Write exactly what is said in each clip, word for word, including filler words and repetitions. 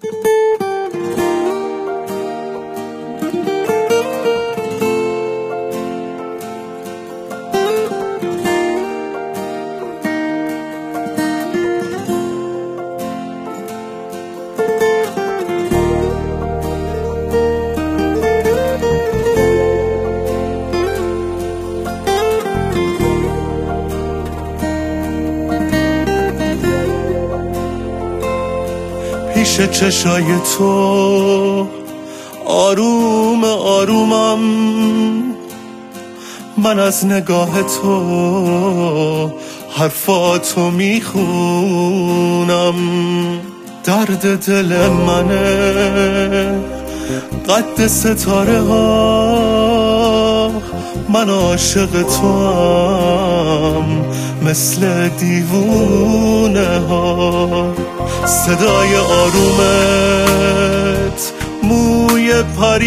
پیش چشای تو آروم آرومم، من از نگاه تو حرفاتو میخونم. درد دل منه قد ستاره ها، من عاشق تو هم مثل دیوونه ها. صدای آرومت، موی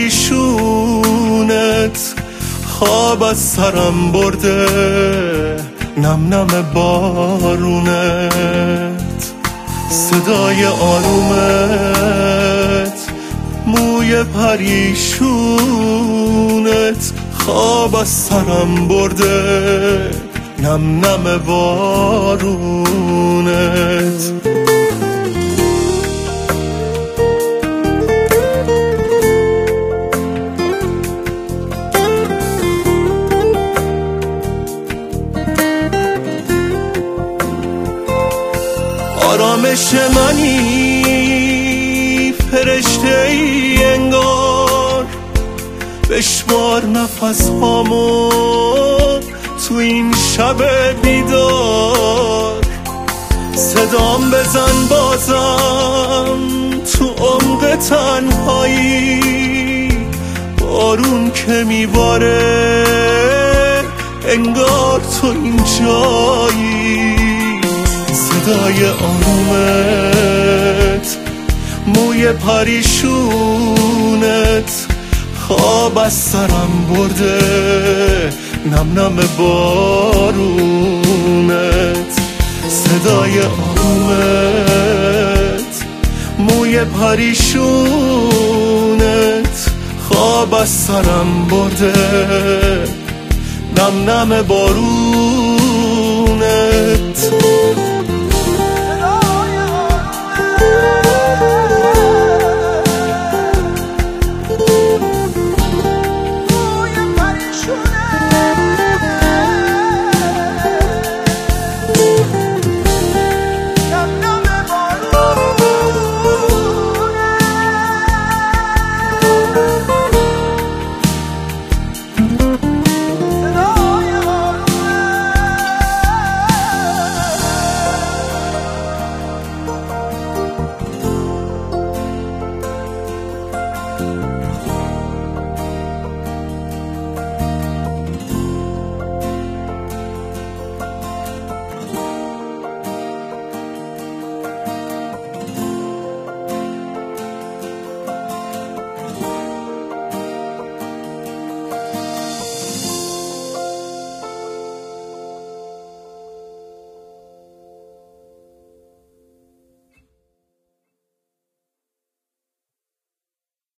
پریشونت، خواب از سرم برده، نم نم بارونت. صدای آرومت، موی پریشونت، خواب از سرم برده، نم نم بارونت. آرامش منی، فرشته ای انگار، بشمار نفس هامو تو این شب بیدار. صدام بزن بازم تو عمق تنهایی، بارون که میباره انگار تو اینجایی. صدای آرومت، موی پریشونت، خواب از سرم برده، نم نم بارونت. صدای آرومت، موی پریشونت، خواب از سرم برده، نم نم بارونت.